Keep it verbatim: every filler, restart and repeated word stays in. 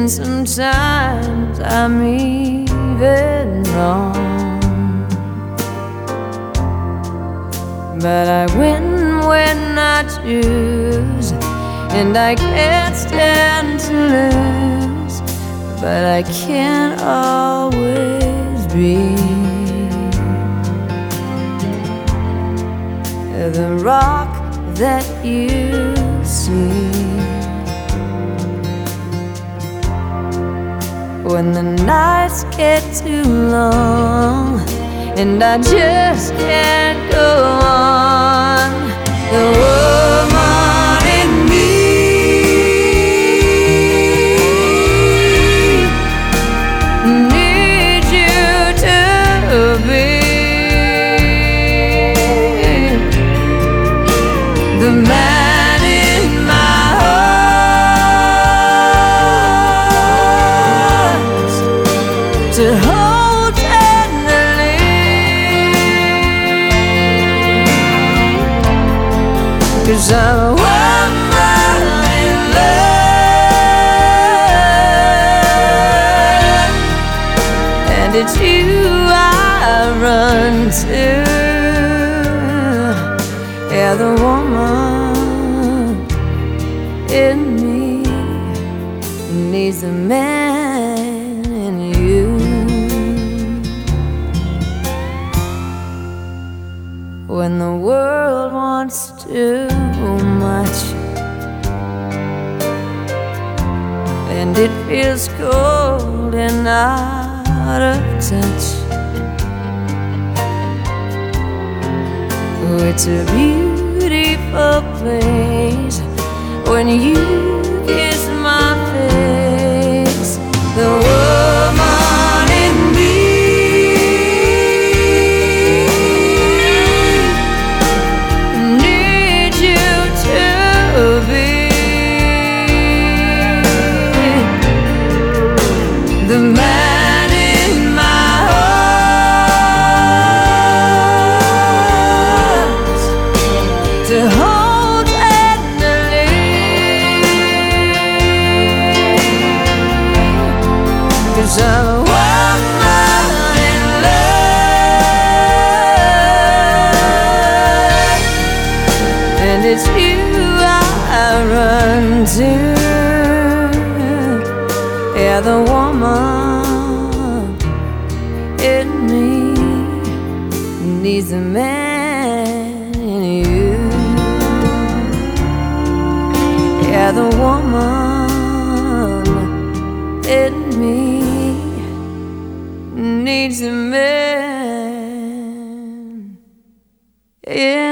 And sometimes I'm even wrong, but I win when I choose, and I can't stand to lose, but I can't always be the rock that you see. When the nights get too long and I just can't go on, the woman in me needs you to be the man in my heart to hold tenderly, 'cause I'm a woman in love, and it's you I run to. Yeah, the woman in me needs a man in you. When the world wants too much and it feels cold and out of touch, it's a beautiful place when you kiss my face. The woman in me needs you to be the man in my heart to hold tenderly, 'cause I'm a woman in love, and it's you I run to. Yeah, the woman in me needs a man in you. Yeah, the woman in me needs a man in